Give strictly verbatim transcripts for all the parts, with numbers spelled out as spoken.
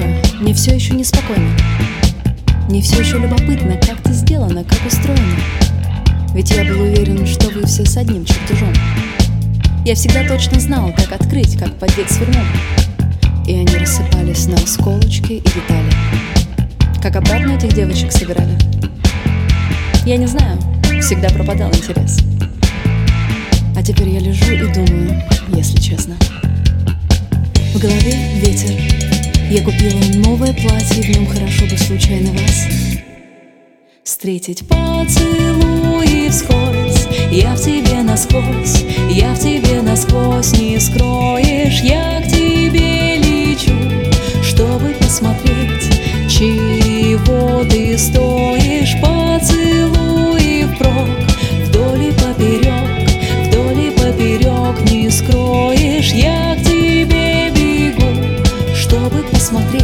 мне все еще неспокойно. Мне все еще любопытно, как ты сделана, как устроена. Ведь я был уверен, что вы все с одним чертежом. Я всегда точно знал, как открыть, как поддеть свернул. И они рассыпались на осколочки и детали. Как обратно этих девочек собирали? Я не знаю, всегда пропадал интерес. А теперь я лежу и думаю, если честно. В голове ветер. Я купила новое платье, в нем хорошо бы случайно вас встретить. Поцелуи вскользь, я в тебе насквозь, я в тебе насквозь, не скроешь. Я к тебе лечу, чтобы посмотреть, чего ты стоишь. Поцелуи впрок, вдоль и поперек, вдоль и поперек, не скроешь. Я к тебе бегу, чтобы посмотреть.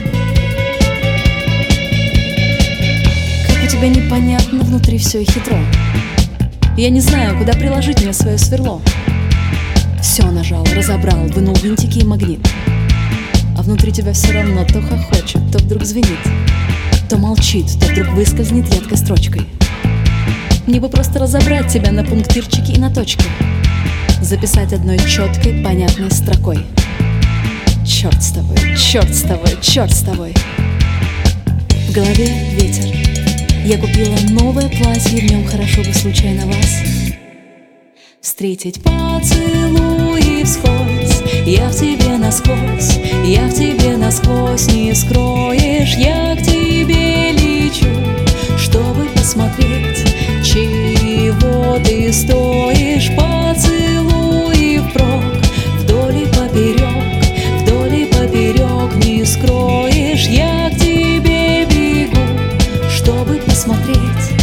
Как у тебя непонятно, внутри все хитро. Я не знаю, куда приложить мне свое сверло. Все нажал, разобрал, вынул винтики и магнит. А внутри тебя все равно то хохочет, то вдруг звенит, то молчит, то вдруг выскользнет едкой строчкой. Мне бы просто разобрать тебя на пунктирчики и на точки, записать одной четкой, понятной строкой. Черт с тобой, черт с тобой, черт с тобой. В голове ветер. Я купила новое платье, в нем хорошо бы случайно вас встретить. Поцелуи вскользь, я в тебе насквозь, я в тебе насквозь, не скроешь. Я к тебе лечу, чтобы посмотреть, чего ты стоишь. Поцелуи впрок, вдоль и поперек, вдоль и поперек, не скроешь. Я к тебе бегу, чтобы посмотреть,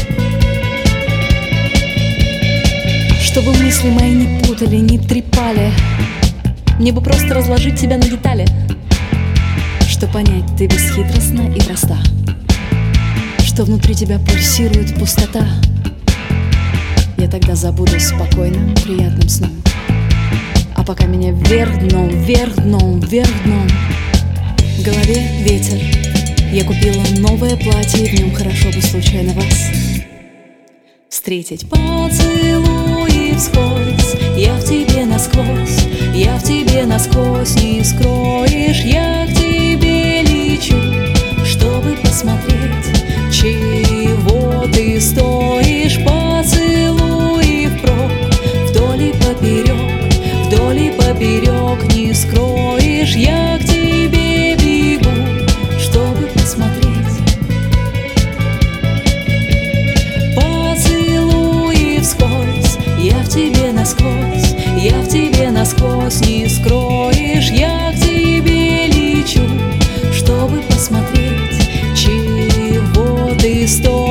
чтобы мысли мои не путали, не трепали. Мне бы просто разложить тебя на детали, что понять, ты бесхитростна и проста, что внутри тебя пульсирует пустота. Я тогда забуду спокойным, приятным сном. А пока меня вверх дном, вверх дном, вверх дном. В голове ветер. Я купила новое платье, в нем хорошо бы случайно вас встретить. Поцелуи вскользь, я в тебе насквозь, я в тебе насквозь, не скроешь. Я к тебе лечу, чтобы посмотреть, чего ты стоишь. Поцелуи впрок, вдоль и поперек, вдоль и поперек, не скроешь. Я к тебе бегу, чтобы посмотреть. Поцелуи вскользь, я в тебе насквозь, я в тебе насквозь, не скроешь. Я к тебе лечу, чтобы посмотреть, чего ты стоишь.